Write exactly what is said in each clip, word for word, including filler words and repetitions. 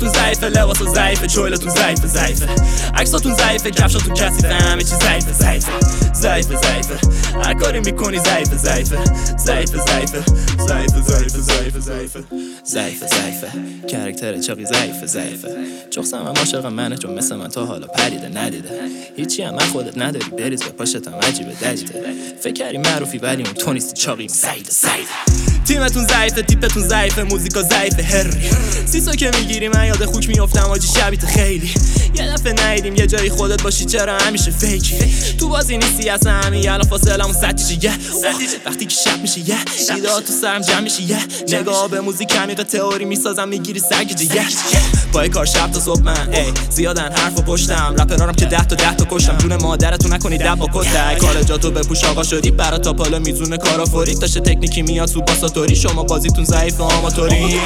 عکساتون ضعیفه، لباسا ضعیفه، چویلتون ضعیفه ضعیفه عکساتون ضعیفه، کفشاتون کثیفه، همه چی ضعیفه ضعیفه ضعیفه ضعیفه هر کاری میکنی ضعیفه ضعیفه ضعیفه ضعیفه ضعیفه ضعیفه ضعیفه ضعیفه ضعیفه ضعیفه کرکتر چاقی ضعیفه ضعیفه جخصم هم عاشق منه چون مثل من تا حالا پریده ندیده هیچی هم من خودت نداری بریز به پاشتم عجیبه دلیده فکر کردی معروفی ولی اون تو نیستی چاقی سعیده سعیده تیمتون ضعیفه، تیپتون ضعیفه، موزیکا ضعیفه هری سیسو که میگیری من یاد خوک میافتم آجی شبیت خیلی یه دفعه نیدیم یه جایی خودت باشی چرا همیشه فیکی تو بازی نیستی اصلا همین الان فاصلمون ستیجه یه وقتی که شب میشه یه ایده تو سرم جمع میشه یه نگاه به موزیک عمیق تئوری میسازم میگیری سگیجه یه پای کار شب تا صبح من ای زیادن حرف و پشتم رپرارم که ده تا ده تا کشتم جون مادرتو نکنی دب با کتک کالجاتو بپوش آقا شدی برا تا پالا میزونه کارا فوری داشته تکنیکی میاد سو باساتوری شما بازیتون ضعیف آماتورین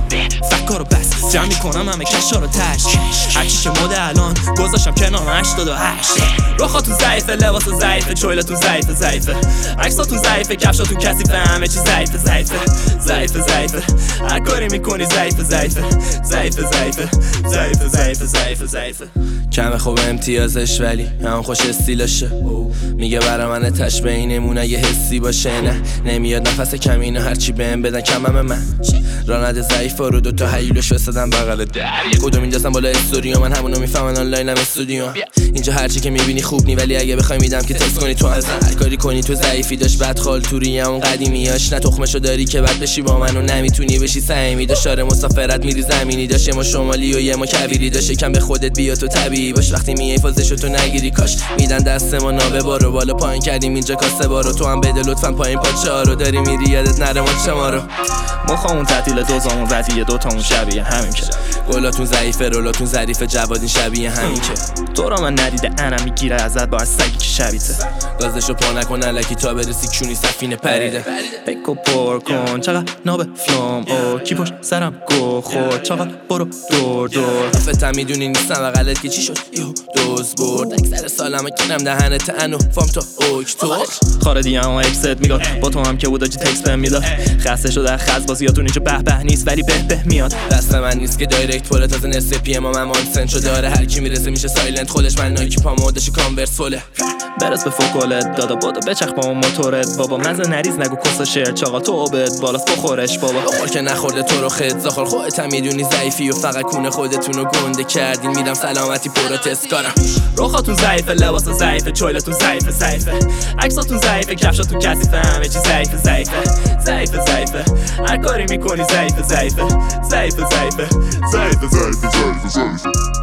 فکرو بس جمع میکنم همه کشا رو تش هرچی که مده الان گذاشتم کنار هشتاد و هشت رخاتون ضعیفه، لباسا ضعیفه، چویلتون ضعیفه ضعیفه عکساتون ضعیفه، کفشاتون کثیفه، همه چی ضعیفه ضعیفه ضعیفه ضعیفه هر کاری میکنی ضعیفه ضعیفه ضعیفه ضعیفه ضعیفه ضعیفه ضعیفه ضعیفه کم خوب امتیازش ولی هم خوش استیلشه میگه برا من تش بینمونه یه حسی باشه نه نمیاد نفس کمینو هرچی بهم بدن کمم من راننده ضعیف رو دو تا هیولش وسادم بغل در یه کدوم اینجاستم بالا استوریو من همونو میفهمن آنلاینم استودیو اینجا هرچی که میبینی خوب نی ولی اگه بخوای میدم که تست کنی تو هم هر کاری کنی تو ضعیفی داشت بعد خالتوری اون قدیمیاش نه تخمشو داری که بعد بشی با منو نمیتونی بشی سعیمی داشت شاره مسافرت میری زمینی داشت یه ما شمالی و یه ما کویری داشت یکم به خودت بیا تو طبیعی باش وقتی میای فازشو تو نگیری کاش میدن دست ما نابه بارو بالا پایین کردیم اینجا کاسه بارو تو هم بده لطفا پایین پاچا رو داری میری یادت نره ما شما رو مخامون تعطیل دوزامون ردیه دوتامون شبیه همین که گلاتون ضعیفه رولاتون ظریفه جوادین شبیه همین که تو را من ندیده انم میگیره ازت با سگی که شبیته گازشو پا نکن الکی تا برسی کونی سفینه پریده بکو پر کن چقدر ناب فلام او کی پشت سرم گو خورد چقدر برو دور دور فتم میدونی نیستم و غلط که چی شد یهو دوز برد اکثر سالمه کنم دهنت انو فام تا اکتبر خاردی هم اکست میگاد با تو هم که بود آجی تکست بهم میداد خسته شده خز بازیاتون اینجا به به نیست ولی به به میاد دست من نیست که دایرکت پول تازه نصف پی ام من مانسن شده داره هر کی میرسه میشه سایلنت خودش من نایکی پا مودش کانورس فوله برس به فوکولت دادا بادو بچخ با اون موتورت بابا مزه نریز نگو کسا شعر چاقا تو اوبت بالاست بخورش بابا بخور که نخورده تو رو خد زاخر خودت هم میدونی ضعیفی و فقط کونه خودتون رو گنده کردین میدم سلامتی پروتست کارم رخاتون ضعیفه، لباسا ضعیفه، چویلتون ضعیفه ضعیفه عکساتون ضعیفه، کفشاتون کثیفه، همه چی ضعیفه ضعیفه ضعیفه ضعیفه هر کاری میکنی ضعیفه ضعیفه ضعیفه ضعیفه ضعیفه ضعیفه ضعیفه ضعیفه